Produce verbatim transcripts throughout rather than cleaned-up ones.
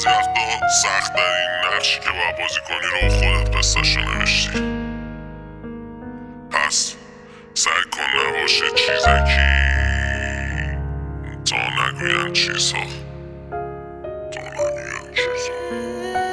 بعضی وقتا سخت در این نقشی که باید بازی کنی رو خودت قصه‌شو نوشتی. پس سعی کن نباشه چیزکی تا نگوین چیزها تا نگوین چیزها.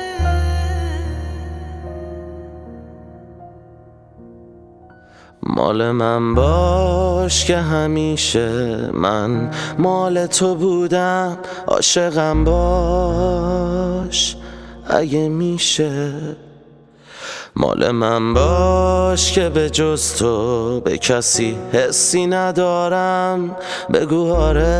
مال من باش که همیشه من مال تو بودم، عاشقم باش اگه میشه. مال من باش که به جز تو به کسی حسی ندارم، بگو آره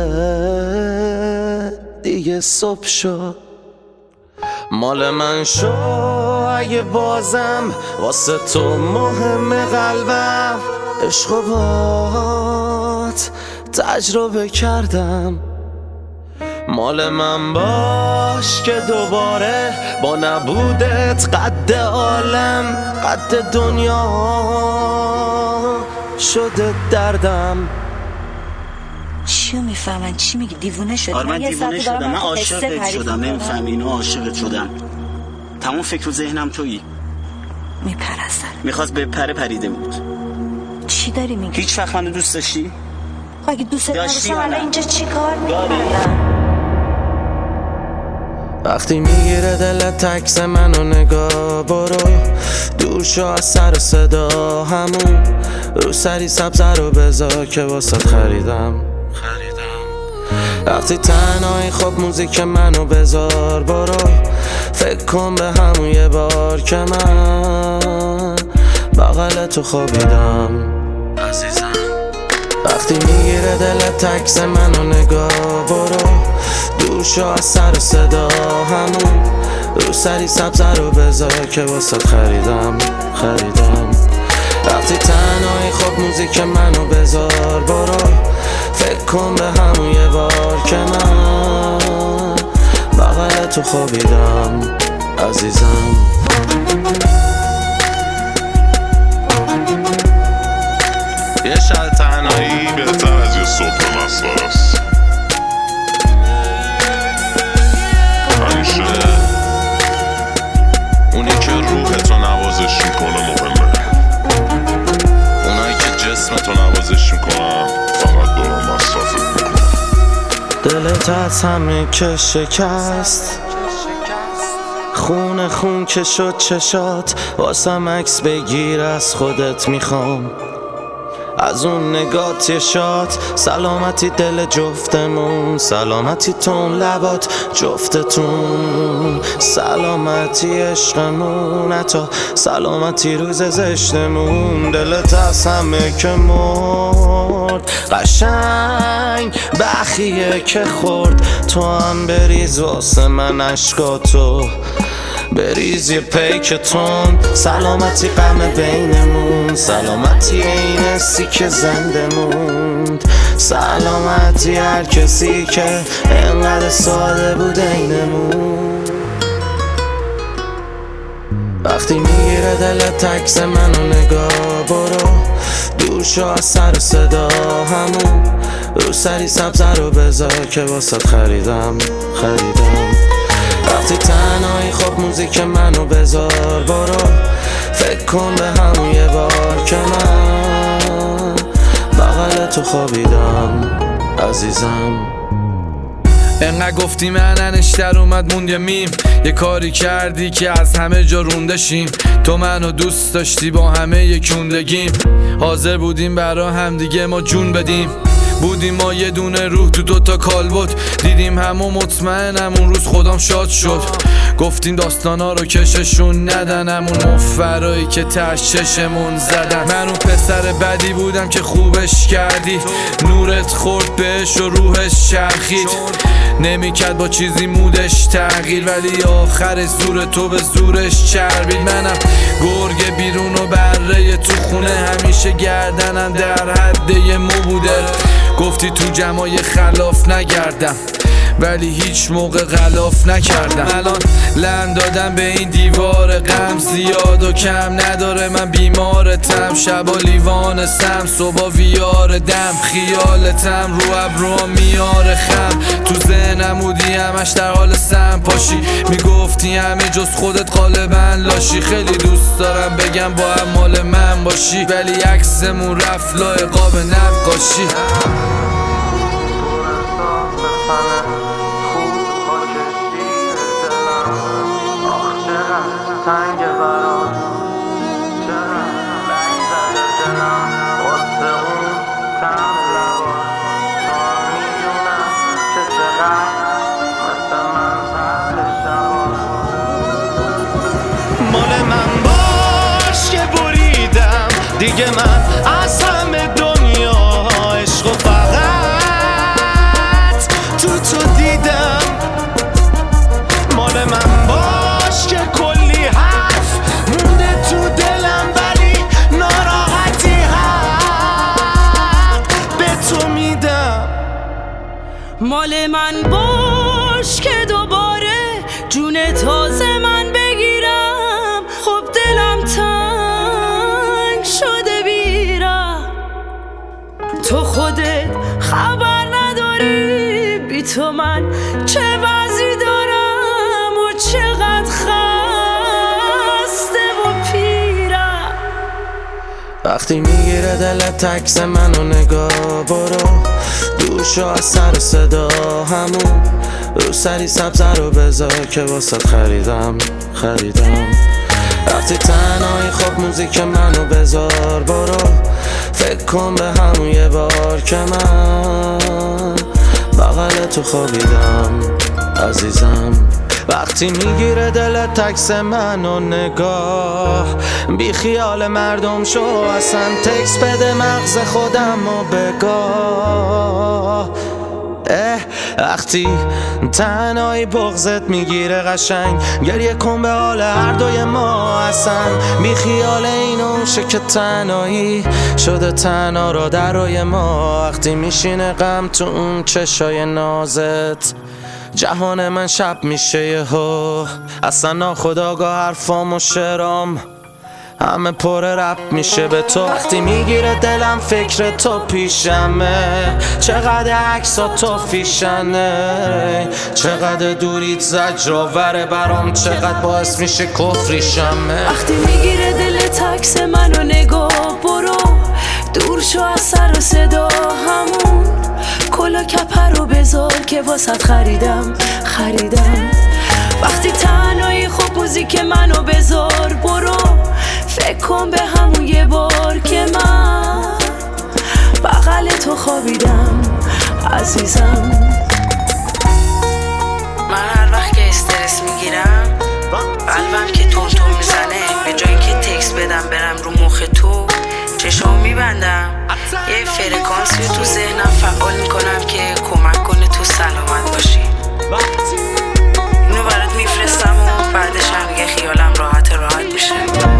دیگه صبح شد. مال من شو اگه بازم واسه تو مهم قلبم، عشق و بات تجربه کردم. مال من باش که دوباره با نبودت قد عالم قد دنیا شده دردم. چیو میفهمن؟ چی میگی؟ دیوونه شدی؟ آره من دیوونه شدم، من عاشقت شدم. نمیفهمی اینو؟ عاشقت شدم. تمام فکر و ذهنم تویی. میپرستن. میخواست به پره پریده بود. چی داری میگی؟ هیچ وقت منو دوست داشتی؟ خب اگه دوست داشتی الان اینجا چی کار میکنی؟ وقتی میگیره دلت تکس منو نگاه، برو دور شو از سر و صدا، همون رو سری سبزه رو بذار که واسه خریدم وقتی تنهایی خب موزیک منو بذار، برو فکر کن به همون یه بار که من بغل تو خوابیدم عزیزم. وقتی میگیره دلت تکس منو نگاه، برو دور شو از سر و صدا، همون رو سری سبزه رو بذار که واسه خریدم خریدم وقتی تنهایی خب موزیک منو بذار، برو فکر کن به همون یه بار که من بغل تو خوابیدم عزیزم. یه شب تنهایی بهتر از یه صبح مسخره است. همیشه اونی که روحتو نوازش میکنه مهمه، اونایی که جسمتو نوازش میکنن فقط دارن مصرفت میکنن. دلت از همه که شکست، خون خون که شد چشات، واسم عکس بگیر از خودت میخوام، از اون نگات یه شات. سلامتی دل جفتمون، سلامتی تون لبات جفتتون، سلامتی عشقمون، حتی سلامتی روز زشتمون. دلت از همه که مرد قشنگ بخیه که خورد، تو هم بریز واسه من عشقاتو، بریز یه پیک تون. سلامتی غم بینمون، سلامتی این حسی که زنده موند، سلامتی هر کسی که انقدر ساده بود اینمون. وقتی میگیره دلت تکس منو نگاه، برو دور شو از سر و صدا، همون رو سری سبزه رو بذار که واسه خریدم خریدم وقتی تنهایی خب موزیک منو بذار، برو فکر کن به همون یه بار که من بغل تو خوابیدم عزیزم. انقدر گفتی مننش در اومد موند یه میم، یه کاری کردی که از همه جا روندشیم. تو منو دوست داشتی با همه یکوندگیم، حاضر بودیم برا هم دیگه ما جون بدیم. بودیم ما یه دونه روح تو دوتا کالبد، دیدیم همو مطمئنم اون روز خودم شاد شد. گفتیم داستانا رو کششون ندن، همون مفرایی که تش چشمون زدن. من اون پسر بدی بودم که خوبش کردی، نورت خورد بهش و روحش چرخید، نمیکرد با چیزی مودش تغییر، ولی آخر زور تو به زورش چربید. منم گرگ بیرون و بره تو خونه، همیشه گردنم در حد یه مو بوده. گفتی تو جمعای خلاف نگردم، ولی هیچ موقع غلاف نکردم. الان لم دادم به این دیوار غم، زیاد و کم نداره من بیمارتم. شبا لیوان سم، صبح ویار دم، خیالتم رو ابرو میاره خم. تو ذهنم بودی همش در حال سم پاشی، میگفتی همه جز خودت غالبا لاشی. خیلی دوست دارم بگم با هم مال من باشی، ولی عکسمون رفت لای قاب نقاشی. تنگ برات چرا لنگ زده دلم واسه اون تم لبا. تو میدونم که چقدر مثل من سهل شبا. مال من باش که بریدم دیگه، من از همه دنیا عشق و فقط تو تو دیدم. مال من باش که کلی حرف مونده تو دلم، ولی ناراحتی حق به تو میدم. مال من باش که دوباره جون تازه من بگیرم. خب دلم تنگ شده بیرم، تو خودت خبر نداری بی تو من چه وضعی دارم و چقدر خسته و پیرم. وقتی میگیره دلت عکس منو نگاه، برو دور شو از سر و صدا. همون رو سری سبزه رو بذار که واسه خریدم خریدم. وقتی تنهایی خب موزیک منو بذار، برو فکر کن به همون یه بار که من بغل تو خوابیدم عزیزم. وقتی میگیره دلت عکس منو نگاه، بی خیال مردم شو اصلا تکس بده مغز خودم و بگاه. اه وقتی تنهایی بغضت میگیره قشنگ، گریه کن به حال هر دوی ما اصلا. بی خیال اینو شه که تنهایی شده تنها را در روی ما. وقتی میشینه غم تو اون چشای نازت، جهان من شب میشه یهو. اصلا ناخودآگاه حرفام و شعرام همه پر رپ میشه به تو. وقتی میگیره دلم فکر تو پیشمه، چقدر عکسا تو فیشنه. چقدر دوریت زجرآوره برام، چقدر باعث میشه کفریشمه. وقتی میگیره دلت عکس منو نگاه، برو دور شو از سر و صدا. همون کلا کپر رو بذار که واسط خریدم خریدم. وقتی تنهایی خب موزیک منو بذار، برو فکر کن به همون یه بار که من بغل تو خوابیدم عزیزم. من هر وقت که استرس میگیرم، قلبم که تون تون میزنه، به جایی که تکس بدم برم رو مخ تو، چشام میبندم یه فرکانسی رو تو ذهنم فعال میکنم که کمک کنه تو سلامت باشی. اینو برات میفرستم و بعدش هم یه خیالم راحت راحت میشه.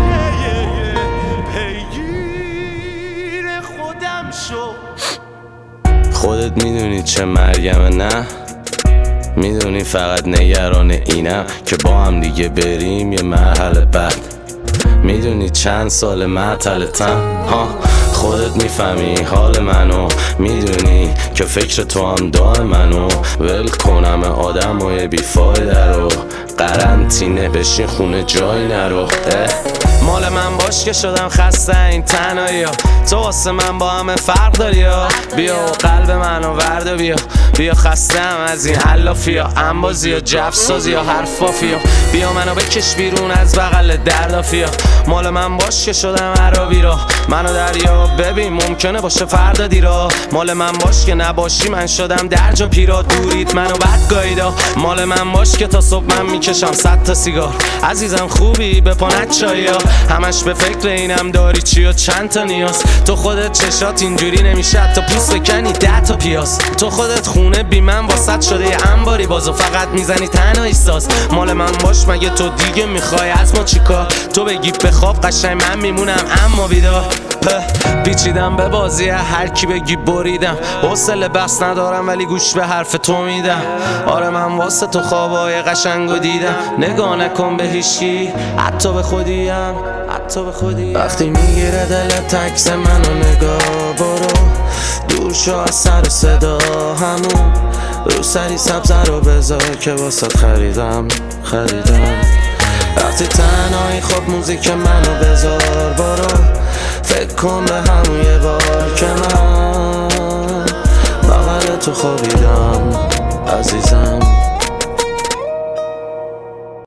خودت میدونی چه مرگمه، نه میدونی فقط نگران اینم که با هم دیگه بریم یه مرحله بعد. میدونی چند سال معطلتم، ها خودت میفهمی حال منو، میدونی که فکر تو هم دای منو. ول کنم آدم های بیفایده رو، قرنطینه بشین خونه جایی نرو. مال من باش که شدم خسته این تنهایی ها، تو واسه من با همه فرق داری ها. بیا و قلب منو ورد بیا، بیا خستم از این حلافی ها، انبازی ها، جفسازی ها، حرفافی ها. بیا منو بکش بیرون از بغل دردافی ها. مال من باش که شدم عربی را، منو دریا ببین ممکنه باشه فردا دیرا. مال من باش که نباشی من شدم درجا پیرا، دورید منو بد گاییدا. مال من باش که تا صبح من میکشم صد تا سیگار. عزیزم خوبی به پانت چایی ها، همش به فکر اینم داری چی و چند تا نیاز. تو خودت چشات اینجوری نمیشه تا پوست بکنی ده تا پیاز. تو خودت خونه بی من واسط شده یه انباری باز و فقط میزنی تنهایی ساز. مال من باش مگه تو دیگه میخوای از ما چیکار؟ تو بگی بخواب قشنگ من میمونم اما بیدار. پیچیدم به بازی هر کی بگی بریدم، حوصله بس ندارم ولی گوش به حرف تو میدم. آره من واسه تو خوابای قشنگو دیدم، نگاه نکن به هیچکی حتی به خودیم، حتی به خودیم. وقتی میگیره دلت عکس منو نگاه برو، دور شو از سر و صدا همون رو سری سبزه رو بذار که واسه خریدم خریدم. وقتی تنهایی خب موزیک منو بذار برو، فکر کن به همون یه بار که من بغل تو خوابیدم عزیزم.